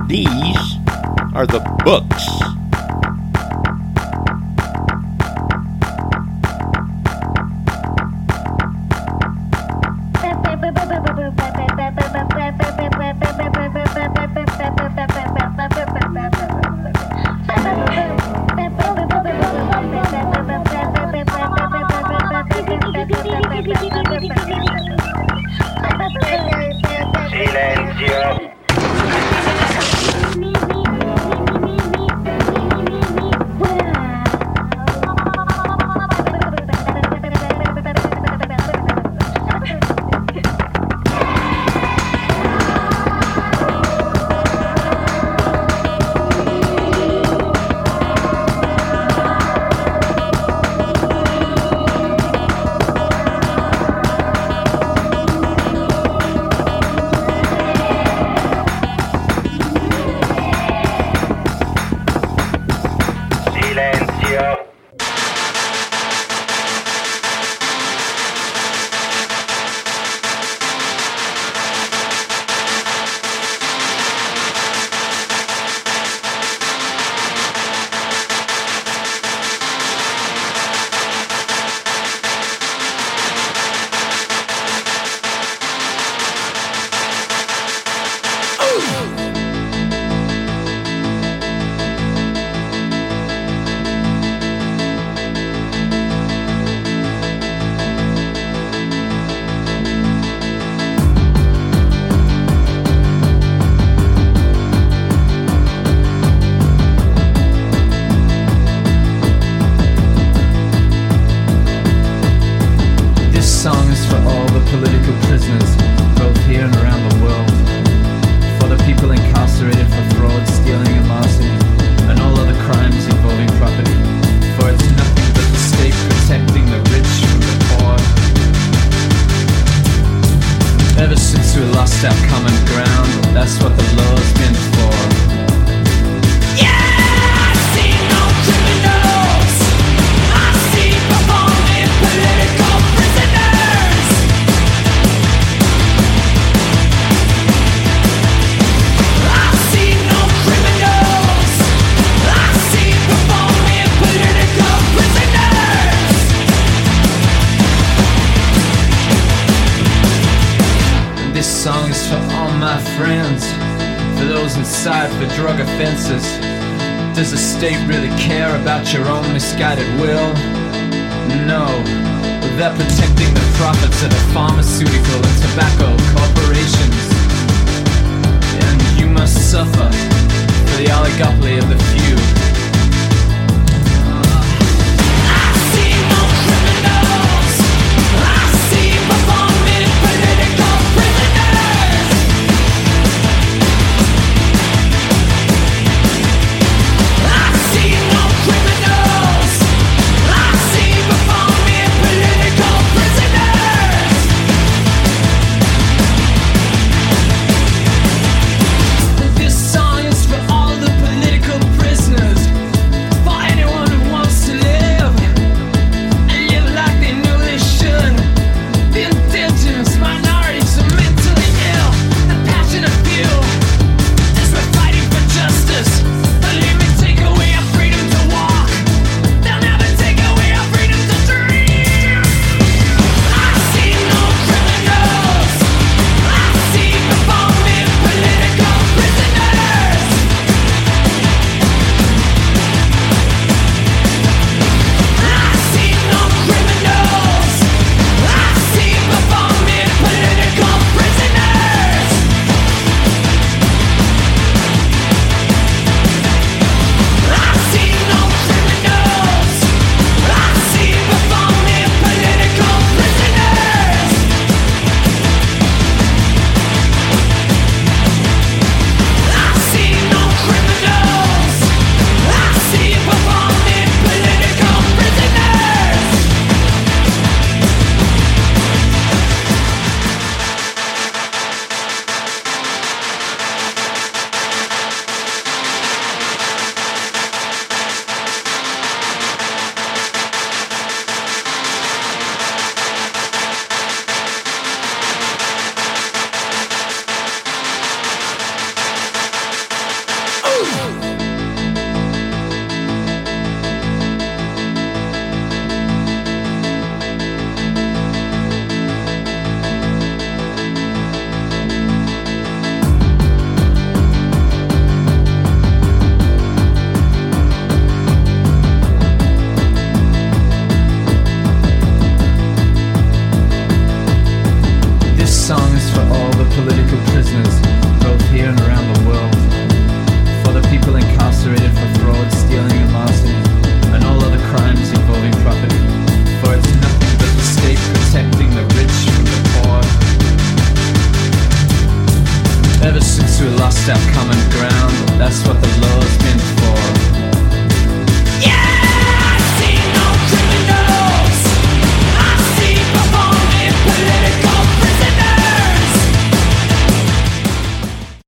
These are the books. Silenzio. Silenzio. This song is for all the political prisoners, both here and around the world. For the people incarcerated for fraud, stealing and larceny, and all other crimes involving property. For it's nothing but the state protecting the rich from the poor. Ever since we lost our common ground, that's what the law's been for. This song is for all my friends, for those inside for drug offenses. Does the state really care about your own misguided will? No, they're protecting the profits of the pharmaceutical and tobacco corporations. And you must suffer for the oligopoly of the few. Song is for all the political prisoners, both here and around the world. For the people incarcerated for fraud, stealing and larceny, and all other crimes involving property. For it's nothing but the state protecting the rich from the poor. Ever since we lost our common ground, that's what the laws